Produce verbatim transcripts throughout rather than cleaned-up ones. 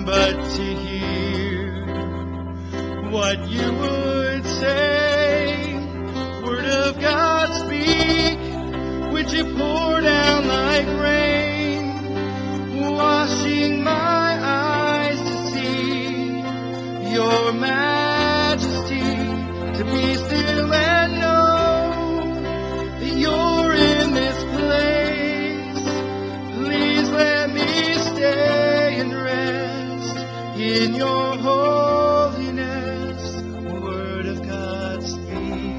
but to hear what you would say. Word of God, speak. Would you pour down like rain, washing my eyes to see your majesty, to be still and know that you're in this place. Please let me stay and rest in your holiness. Word of God, speak.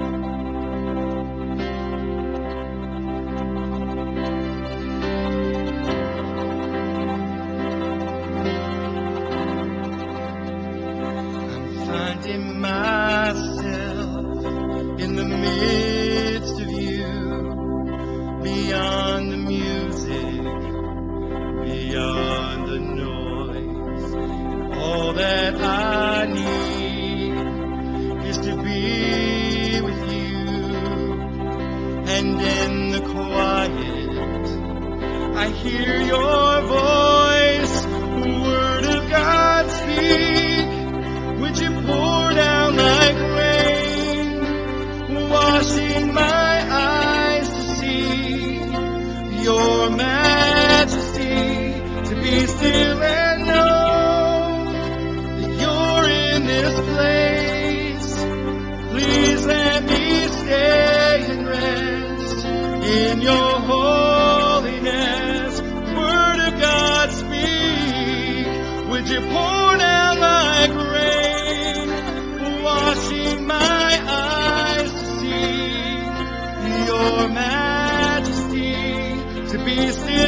Finding myself in the midst of you, beyond the music, beyond the noise. All that I need is to be with you, and in the quiet I hear your voice. Word of God, speak. Would you pour down like rain, washing my eyes to see your majesty, to be still and know that you're in this place. Please let me stay and rest in your holiness. Word of God, speak. Would you pour down like rain, washing my eyes to see your majesty, to be still